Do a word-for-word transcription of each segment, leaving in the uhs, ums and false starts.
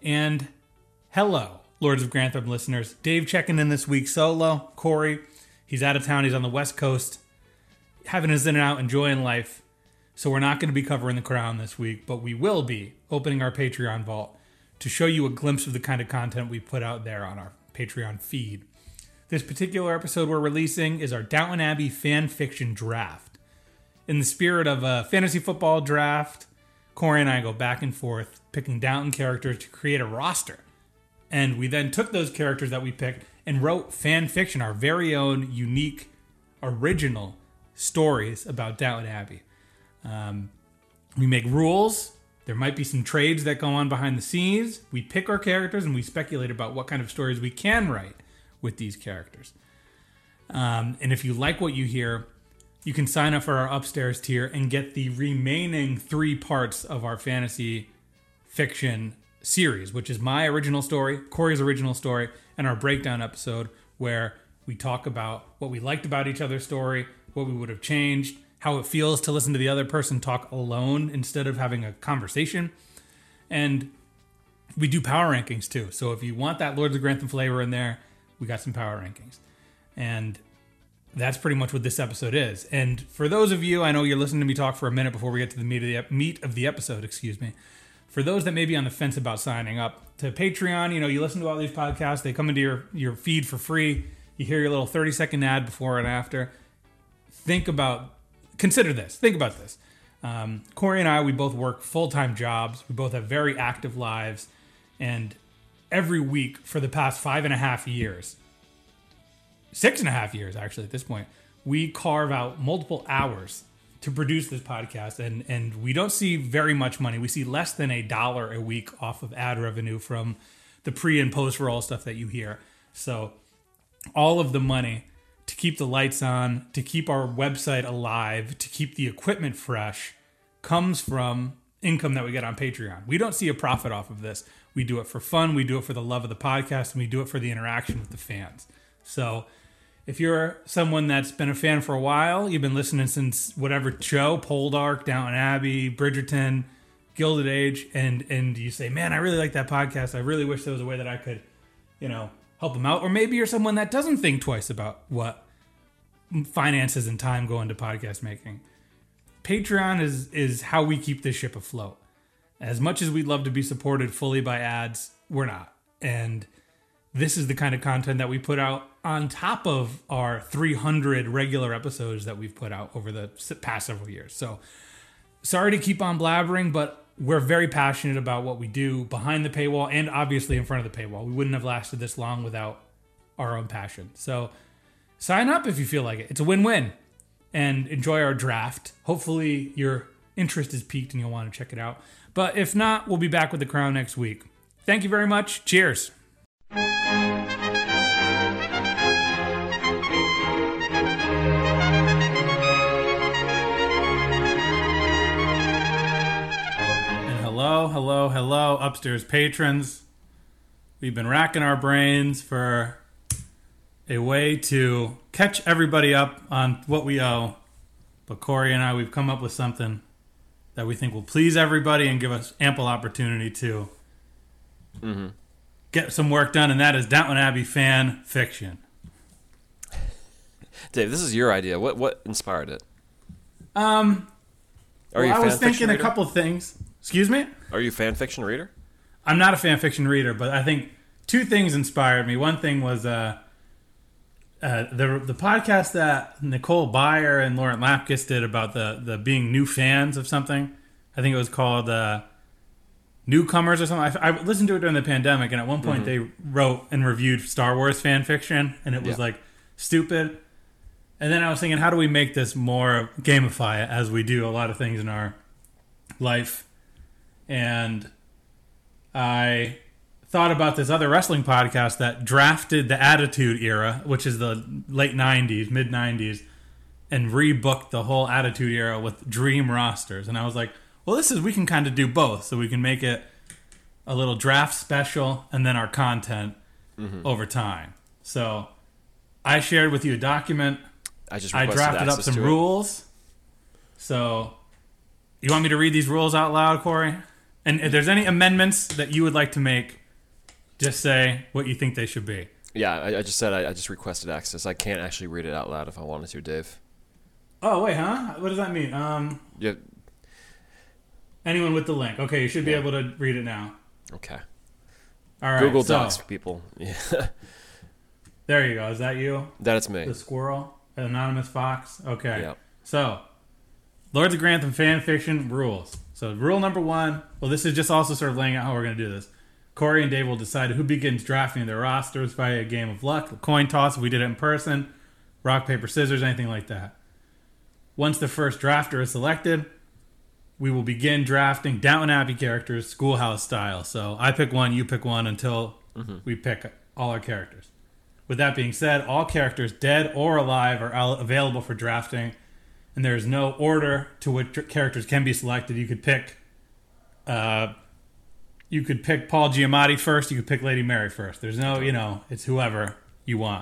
and hello, Lords of Grantham listeners. Dave checking in this week solo. Corey, he's out of town. He's on the West Coast, having his in and out, enjoying life. So we're not going to be covering The Crown this week, but we will be opening our Patreon vault to show you a glimpse of the kind of content we put out there on our Patreon feed. This particular episode we're releasing is our Downton Abbey fan fiction draft. In the spirit of a fantasy football draft, Corey and I go back and forth picking Downton characters to create a roster. And we then took those characters that we picked and wrote fan fiction, our very own unique, original stories about Downton Abbey. Um, we make rules. There might be some trades that go on behind the scenes. We pick our characters and we speculate about what kind of stories we can write with these characters. Um, and if you like what you hear, you can sign up for our upstairs tier and get the remaining three parts of our fantasy fiction series, which is my original story, Corey's original story, and our breakdown episode where we talk about what we liked about each other's story, what we would have changed, how it feels to listen to the other person talk alone instead of having a conversation. And we do power rankings too. So if you want that Lords of Grantham flavor in there, we got some power rankings. And that's pretty much what this episode is. And for those of you, I know you're listening to me talk for a minute before we get to the meat of the, ep- meat of the episode, excuse me. For those that may be on the fence about signing up to Patreon, you know, you listen to all these podcasts, they come into your, your feed for free. You hear your little thirty second ad before and after. Think about, consider this, think about this. Um, Corey and I, we both work full-time jobs. We both have very active lives. And every week for the past five and a half years, six and a half years actually at this point, we carve out multiple hours to produce this podcast, and and we don't see very much money. We see less than a dollar a week off of ad revenue from the pre and post roll stuff that you hear. So all of the money to keep the lights on, to keep our website alive, to keep the equipment fresh comes from income that we get on Patreon. We don't see a profit off of this. We do it for fun, we do it for the love of the podcast, and we do it for the interaction with the fans. So if you're someone that's been a fan for a while, you've been listening since whatever show, Poldark, Downton Abbey, Bridgerton, Gilded Age, and and you say, man, I really like that podcast. I really wish there was a way that I could, you know, help them out. Or maybe you're someone that doesn't think twice about what finances and time go into podcast making. Patreon is is how we keep this ship afloat. As much as we'd love to be supported fully by ads, we're not. And this is the kind of content that we put out on top of our three hundred regular episodes that we've put out over the past several years. So sorry to keep on blabbering, but we're very passionate about what we do behind the paywall and obviously in front of the paywall. We wouldn't have lasted this long without our own passion. So sign up if you feel like it. It's a win-win. And enjoy our draft. Hopefully your interest is piqued and you'll want to check it out. But if not, we'll be back with The Crown next week. Thank you very much. Cheers. Hello, hello, hello, upstairs patrons. We've been racking our brains for a way to catch everybody up on what we owe. But Corey and I, we've come up with something that we think will please everybody and give us ample opportunity to mm-hmm. get some work done, and that is Downton Abbey fan fiction. Dave, this is your idea. What what inspired it? Um, Are well, you a I fan was thinking fiction a reader? couple of things. Excuse me? Are you a fan fiction reader? I'm not a fan fiction reader, but I think two things inspired me. One thing was uh, uh, the the podcast that Nicole Byer and Lauren Lapkus did about the, the being new fans of something. I think it was called uh, Newcomers or something. I, I listened to it during the pandemic, and at one point mm-hmm. they wrote and reviewed Star Wars fan fiction, and it was yeah. like stupid. And then I was thinking, how do we make this more gamify it, as we do a lot of things in our life? And I thought about this other wrestling podcast that drafted the Attitude Era, which is the late nineties, mid nineties, and rebooked the whole Attitude Era with dream rosters. And I was like, well, this is, we can kind of do both. So we can make it a little draft special and then our content mm-hmm. over time. So I shared with you a document. I just I drafted up some rules. So you want me to read these rules out loud, Corey? And if there's any amendments that you would like to make, Just say what you think they should be. Yeah, I, I just said I, I just requested access. I can't actually read it out loud if I wanted to, Dave. Oh, wait, huh? What does that mean? Um, Yeah. Anyone with the link. Okay, you should be Yeah. able to read it now. Okay. All right. Google so, Docs, people. Yeah. There you go. Is that you? That's me. The squirrel? Anonymous Fox? Okay. Yep. So, Lords of Grantham fan fiction rules. So, rule number one. Well, this is just also sort of laying out how we're going to do this. Corey and Dave will decide who begins drafting their rosters via a game of luck, a coin toss if we did it in person, rock, paper, scissors, anything like that. Once the first drafter is selected, we will begin drafting Downton Abbey characters, Schoolhouse style. So I pick one, you pick one until mm-hmm. we pick all our characters. With that being said, all characters, dead or alive, are available for drafting, and there is no order to which characters can be selected. You could pick... Uh, You could pick Paul Giamatti first. You could pick Lady Mary first. There's no, you know, it's whoever you want.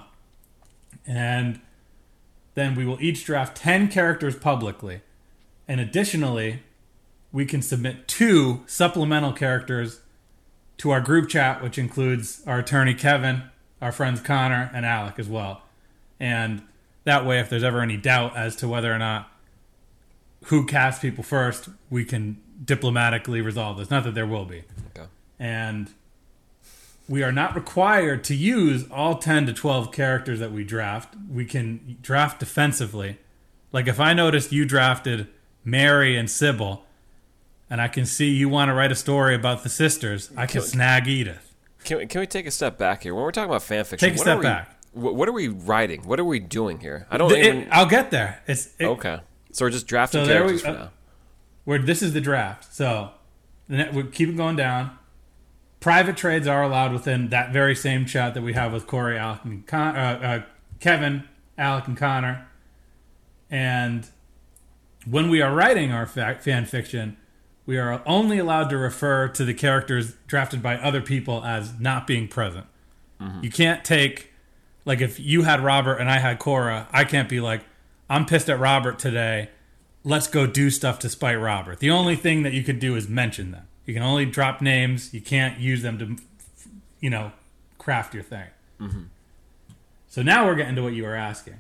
And then we will each draft ten characters publicly. And additionally, we can submit two supplemental characters to our group chat, which includes our attorney Kevin, our friends Connor, and Alec as well. And that way, if there's ever any doubt as to whether or not who casts people first, we can diplomatically resolve this. Not that there will be. Okay. And we are not required to use all ten to twelve characters that we draft. We can draft defensively. Like if I noticed you drafted Mary and Sybil, and I can see you want to write a story about the sisters, I can, can snag Edith. Can we, can we take a step back here? When we're talking about fan fiction, take a what step are we, back. What, what are we writing? What are we doing here? I don't The, even... it, I'll get there. It's it, Okay. So we're just drafting so there characters we, for uh, now. Where this is the draft. So we keep it going down. Private trades are allowed within that very same chat that we have with Corey, Alec, and Con- uh, uh, Kevin, Alec, and Connor. And when we are writing our fa- fan fiction, we are only allowed to refer to the characters drafted by other people as not being present. Mm-hmm. You can't take, like if you had Robert and I had Cora, I can't be like, I'm pissed at Robert today. Let's go do stuff to spite Robert. The only thing that you could do is mention them. You can only drop names. You can't use them to, you know, craft your thing. Mm-hmm. So now we're getting to what you were asking.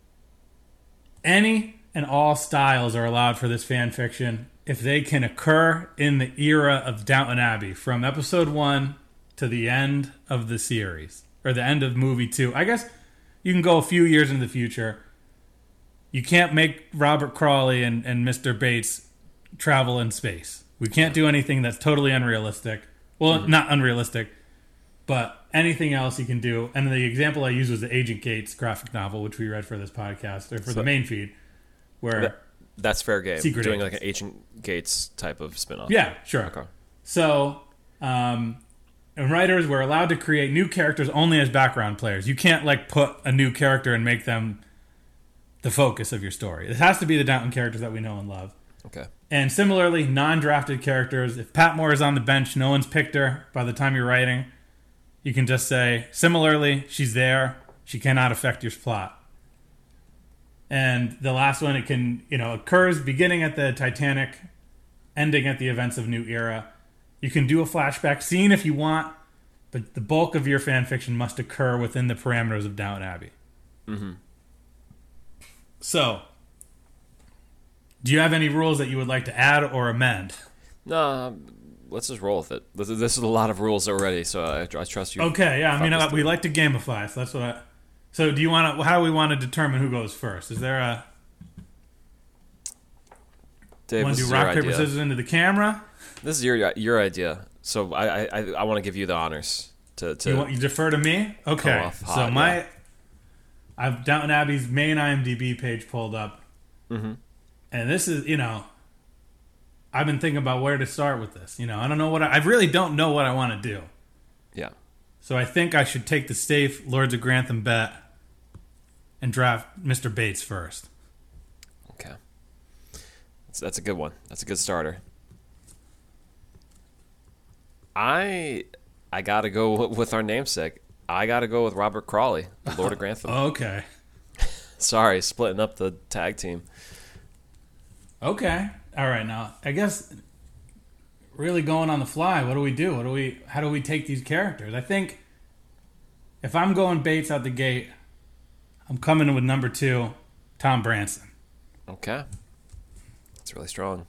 Any and all styles are allowed for this fan fiction if they can occur in the era of Downton Abbey, from episode one to the end of the series, or the end of movie two. I guess you can go a few years into the future. You can't make Robert Crawley and, and Mister Bates travel in space. We can't do anything that's totally unrealistic. Well, mm-hmm. not unrealistic, but anything else you can do. And the example I used was the Agent Gates graphic novel, which we read for this podcast, or for so, the main feed, where... That, that's fair game. Secret Doing agents. like an Agent Gates type of spinoff. Yeah, sure. Okay. So, um, and writers were allowed to create new characters only as background players. You can't, like, put a new character and make them the focus of your story. It has to be the Downton characters that we know and love. Okay. And similarly, non-drafted characters. If Patmore is on the bench, no one's picked her by the time you're writing, you can just say, similarly, she's there. She cannot affect your plot. And the last one, it can, you know, occurs beginning at the Titanic, ending at the events of New Era. You can do a flashback scene if you want, but the bulk of your fan fiction must occur within the parameters of Downton Abbey. Mm-hmm. So, do you have any rules that you would like to add or amend? No, let's just roll with it. This is, this is a lot of rules already, so I, I trust you. Okay, yeah. I mean, uh, we like to gamify, so that's what I... So, do you want to... How do we want to determine who goes first? Is there a... Dave, want to do rock, paper, scissors into the camera? This is your your idea, so I I, I want to give you the honors to... to you, want, you defer to me? Okay, hot, so my... Yeah. I've Downton Abbey's main IMDb page pulled up. Mm-hmm. And this is, you know... I've been thinking about where to start with this. You know, I don't know what I, I really don't know what I want to do. Yeah. So I think I should take the safe Lords of Grantham bet and draft Mister Bates first. Okay. That's, that's a good one. That's a good starter. I I got to go with our namesake. I got to go with Robert Crawley, the Lord of Grantham. Okay. Sorry, splitting up the tag team. Okay. All right, now, I guess really going on the fly. What do we do? What do we? How do we take these characters? I think if I'm going Bates out the gate, I'm coming in with number two, Tom Branson. Okay. That's really strong.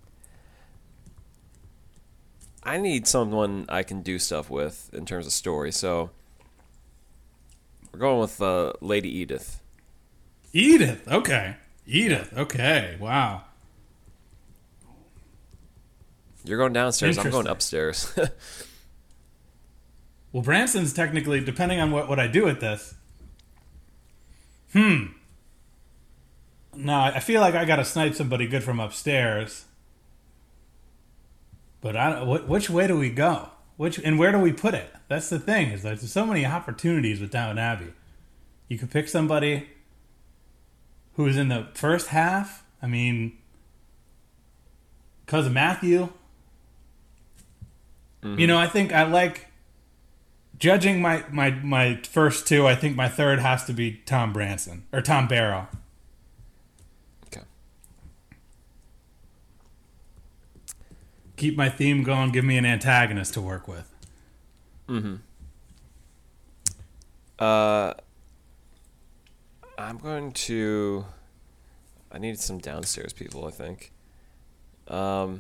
I need someone I can do stuff with in terms of story, so we're going with uh, Lady Edith. Edith, okay. Edith, okay. Wow. You're going downstairs, I'm going upstairs. Well, Branson's technically, depending on what, what I do with this. Hmm. No, I feel like I got to snipe somebody good from upstairs. But I don't, which way do we go? Which and where do we put it? That's the thing. Is there's so many opportunities with Downton Abbey. You could pick somebody who's in the first half. I mean, Cousin Matthew. Mm-hmm. You know, I think I like judging my, my my first two. I think my third has to be Tom Branson or Tom Barrow. Keep my theme going. Give me an antagonist to work with. Mm-hmm. Uh, I'm going to. I need some downstairs people, I think. Um.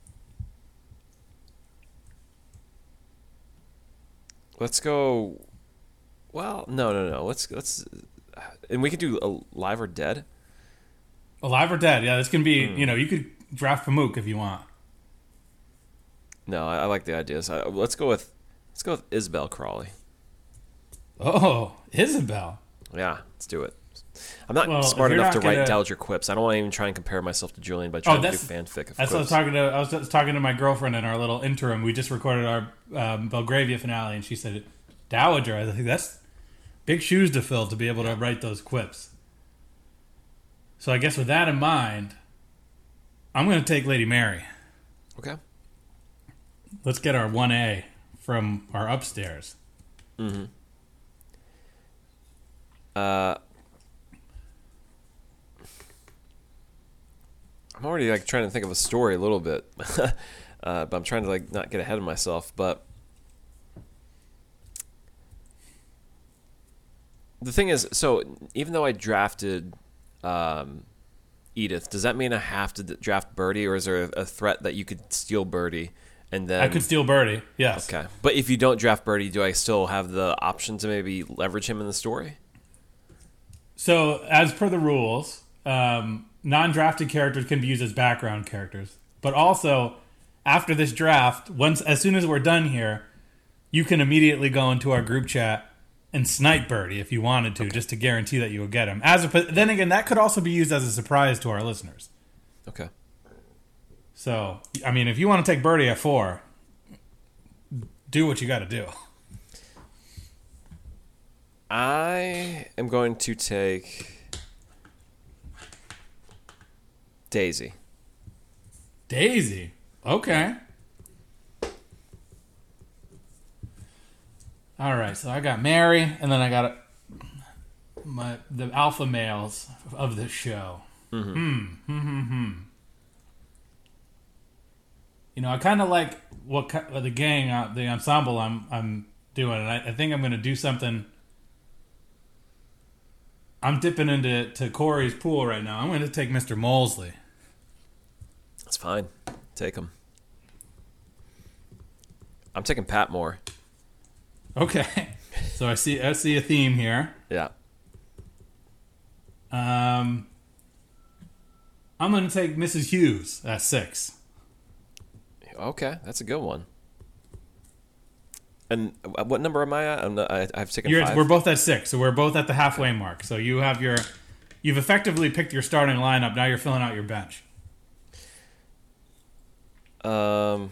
Let's go. Well, no, no, no. Let's let's, and we could do Alive or Dead. Alive or Dead? Yeah, this can be. Mm. You know, you could draft Pamuk if you want. No, I, I like the ideas. I, let's go with let's go with Isabel Crawley. Oh, Isabel. Yeah, let's do it. I'm not well, smart enough to gonna... write Dowager quips. I don't want to even try and compare myself to Julian by trying oh, to do fanfic of that's quips. What I was talking to. I was just talking to my girlfriend in our little interim. We just recorded our um, Belgravia finale, and she said, "Dowager." I think that's big shoes to fill to be able to write those quips. So I guess with that in mind, I'm going to take Lady Mary. Okay. Let's get our one A from our upstairs. Mm-hmm. Uh, I'm already like trying to think of a story a little bit, uh, but I'm trying to like not get ahead of myself. But the thing is, so even though I drafted um, Edith, does that mean I have to draft Birdie, or is there a threat that you could steal Birdie? And then I could steal Birdie, yes. Okay. But if you don't draft Birdie, do I still have the option to maybe leverage him in the story? So, as per the rules, um, non-drafted characters can be used as background characters. But also, after this draft, once as soon as we're done here, you can immediately go into our group chat and snipe Birdie if you wanted to, okay. just to guarantee that you will get him. As a, then again, that could also be used as a surprise to our listeners. Okay. So, I mean, if you want to take Birdie at four, do what you got to do. I am going to take Daisy. Daisy? Okay. All right, so I got Mary, and then I got my the alpha males of this show. Mm-hmm. Hmm. Hmm. Hmm. Hmm. You know, I kind of like what the gang, uh, the ensemble I'm I'm doing, and I, I think I'm going to do something. I'm dipping into to Corey's pool right now. I'm going to take Mister Molesley. That's fine. Take him. I'm taking Pat Moore. Okay, so I see I see a theme here. Yeah. Um, I'm going to take Missus Hughes at six. Okay, that's a good one. And what number am I at? I'm not, I, I've taken You're, five. We're both at six, so we're both at the halfway mark. So you have your, you've effectively picked your starting lineup. Now you're filling out your bench. Um,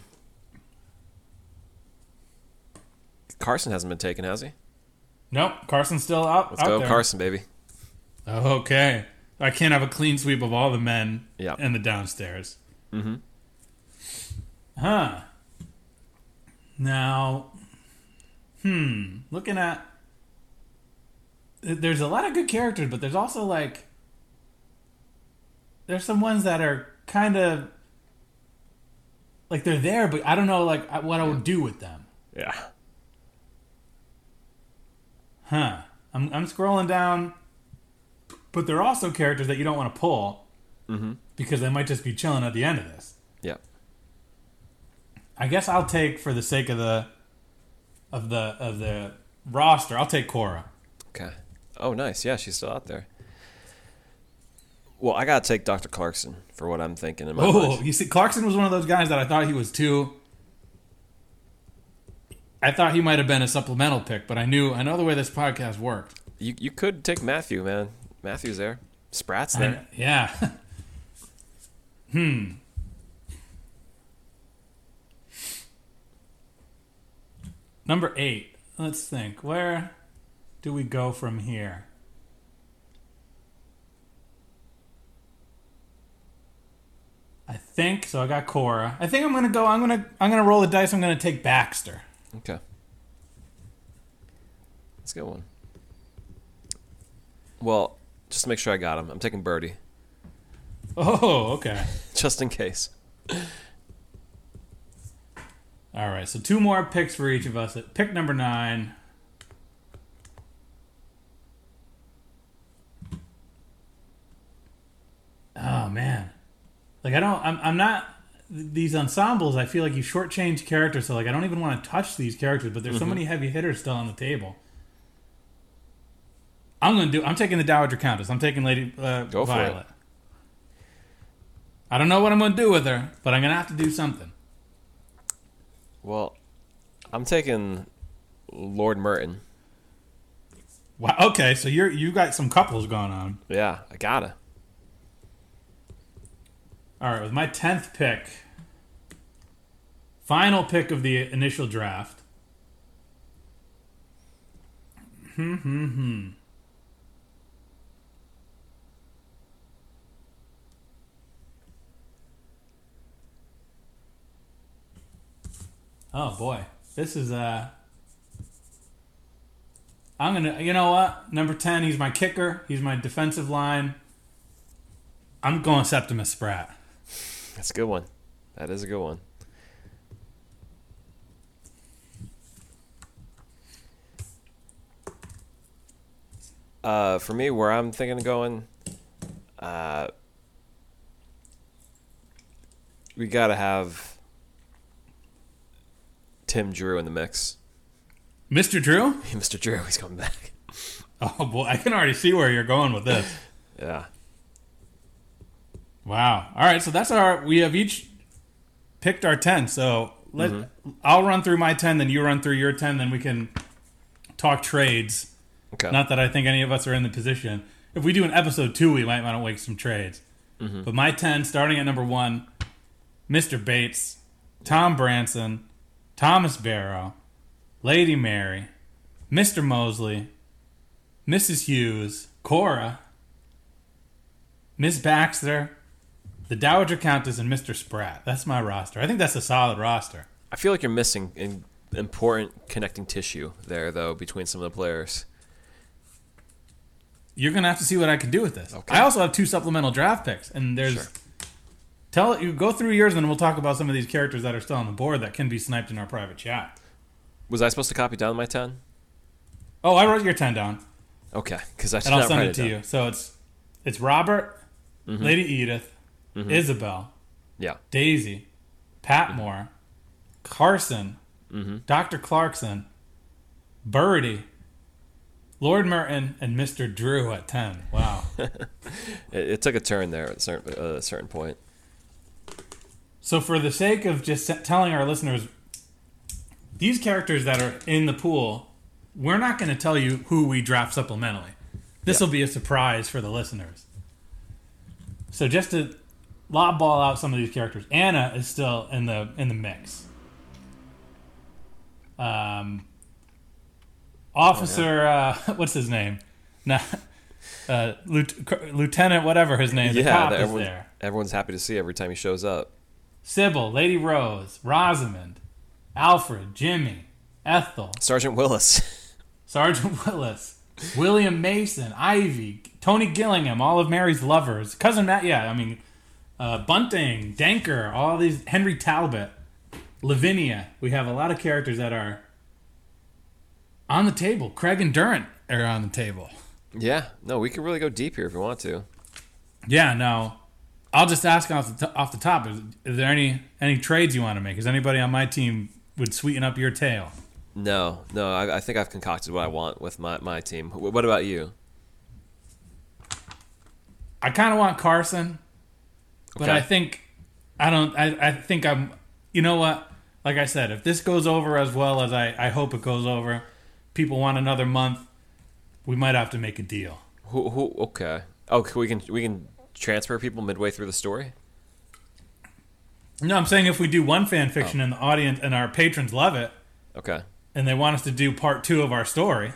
Carson hasn't been taken, has he? Nope, Carson's still out. Let's out go, there. Carson, baby. Okay, I can't have a clean sweep of all the men yep. in the downstairs. Mm-hmm. Huh. Now, hmm, looking at, there's a lot of good characters, but there's also like, there's some ones that are kind of like they're there, but I don't know like what I would do with them. Yeah. Huh. I'm I'm scrolling down, but there are also characters that you don't want to pull Mm-hmm. because they might just be chilling at the end of this. Yeah. I guess I'll take for the sake of the of the of the roster. I'll take Korra. Okay. Oh, nice. Yeah, she's still out there. Well, I gotta take Doctor Clarkson for what I'm thinking in my Oh, mind. you see, Clarkson was one of those guys that I thought he was too. I thought he might have been a supplemental pick, but I knew I know the way this podcast worked. You you could take Matthew, man. Matthew's there. Sprat's there. I, yeah. hmm. Number eight. Let's think. Where do we go from here? I think so. I got Korra. I think I'm gonna go. I'm gonna. I'm gonna roll the dice. I'm gonna take Baxter. Okay. That's a good one. Well, just to make sure I got him, I'm taking Birdie. Oh, okay. Just in case. All right. So two more picks for each of us. At pick number nine. Oh man. Like I don't. I'm. I'm not. These ensembles. I feel like you shortchange characters. So like I don't even want to touch these characters. But there's Mm-hmm. so many heavy hitters still on the table. I'm gonna do. I'm taking the Dowager Countess. I'm taking Lady uh, Go for Violet. it. I don't know what I'm gonna do with her, but I'm gonna have to do something. Well, I'm taking Lord Merton. Wow. Okay, so you're you got some couples going on. Yeah, I gotta. All right, with my tenth pick, final pick of the initial draft. Hmm. Hmm. Hmm. Oh boy, this is uh. I'm gonna. You know what? Number ten. He's my kicker. He's my defensive line. I'm going Septimus Spratt. That's a good one. That is a good one. Uh, for me, where I'm thinking of going, uh, we gotta have Tim Drew in the mix. Mister Drew? Mister Drew, he's coming back. Oh boy, I can already see where you're going with this. Yeah. Wow. All right, so that's our. We have each picked our ten. So let mm-hmm. I'll run through my ten, then you run through your ten, then we can talk trades. Okay. Not that I think any of us are in the position. If we do an episode two, we might want to make some trades. Mm-hmm. But my ten, starting at number one, Mister Bates, Tom Branson, Thomas Barrow, Lady Mary, Mister Mosley, Missus Hughes, Korra, Miss Baxter, the Dowager Countess, and Mister Spratt. That's my roster. I think that's a solid roster. I feel like you're missing in important connecting tissue there, though, between some of the players. You're gonna have to see what I can do with this. Okay. I also have two supplemental draft picks, and there's Sure. tell you go through yours, and then we'll talk about some of these characters that are still on the board that can be sniped in our private chat. Was I supposed to copy down my ten? Oh, I wrote your ten down, Okay, because I did and I'll not send write it to down. you. So it's it's Robert, Mm-hmm. Lady Edith, Mm-hmm. Isabel, Yeah. Daisy, Patmore, Carson, Mm-hmm. Doctor Clarkson, Birdie, Lord Merton, and Mister Drew at ten. Wow. it, it took a turn there at a certain, uh, a certain point. So for the sake of just telling our listeners, these characters that are in the pool, we're not going to tell you who we draft supplementally. This will Yeah. be a surprise for the listeners. So just to lob ball out some of these characters, Anna is still in the in the mix. Um, Officer, uh, what's his name? Nah, uh, Lieutenant, Lieutenant, whatever his name. The Yeah, cop that is everyone, there. everyone's happy to see every time he shows up. Sybil, Lady Rose, Rosamond, Alfred, Jimmy, Ethel, Sergeant Willis. Sergeant Willis, William Mason, Ivy, Tony Gillingham, all of Mary's lovers, Cousin Matt, yeah, I mean, uh, Bunting, Danker, all these, Henry Talbot. Lavinia. We have a lot of characters that are on the table. Craig and Durant are on the table. Yeah, no, we can really go deep here if we want to. Yeah, no. I'll just ask off the, t- off the top. Is, is there any any trades you want to make? Is anybody on my team would sweeten up your tale? No, no, I, I think I've concocted what I want with my, my team. Wh- What about you? I kind of want Carson, but Okay. I think I don't. I, I think I'm. You know what? Like I said, if this goes over as well as I, I hope it goes over, people want another month. We might have to make a deal. Who? Who? Okay. Oh, c- we can we can transfer people midway through the story. No, I'm saying if we do one fan fiction and the audience and our patrons love it, Okay. and they want us to do part two of our story,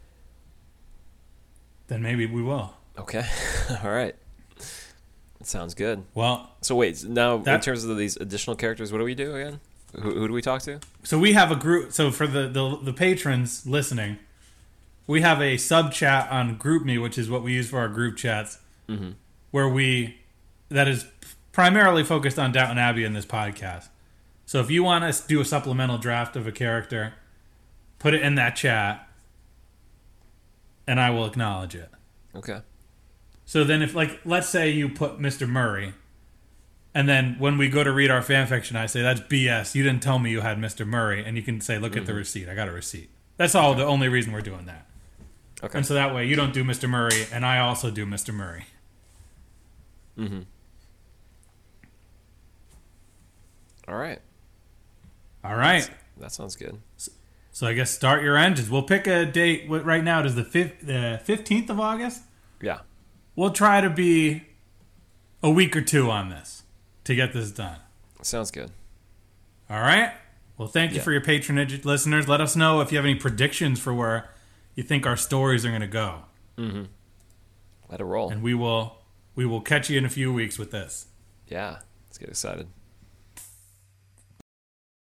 then maybe we will. Okay. All right. That sounds good. Well, So wait, now in That- terms of these additional characters, what do we do again? Who, who do we talk to? so we have a group. So for the, the, the patrons listening, we have a sub chat on GroupMe, which is what we use for our group chats, Mm-hmm. where we that is primarily focused on Downton Abbey in this podcast. So if you want us to do a supplemental draft of a character, put it in that chat, and I will acknowledge it. Okay. So then if, like, let's say you put Mister Murray, and then when we go to read our fan fiction, I say, that's B S. You didn't tell me you had Mister Murray. And you can say, look at the receipt. I got a receipt. That's all. The only reason we're doing that. Okay. And so that way you don't do Mister Murray, and I also do Mister Murray. Mm-hmm. All right. All right. That sounds good. So I guess start your engines. We'll pick a date. What right now it is the fifth, the fifteenth of August. Yeah. We'll try to be a week or two on this to get this done. Sounds good. All right. Well, thank you Yeah. for your patronage, listeners. Let us know if you have any predictions for where you think our stories are going to go, Mm-hmm. Let it roll. and we will we will catch you in a few weeks with this. Yeah. Let's get excited.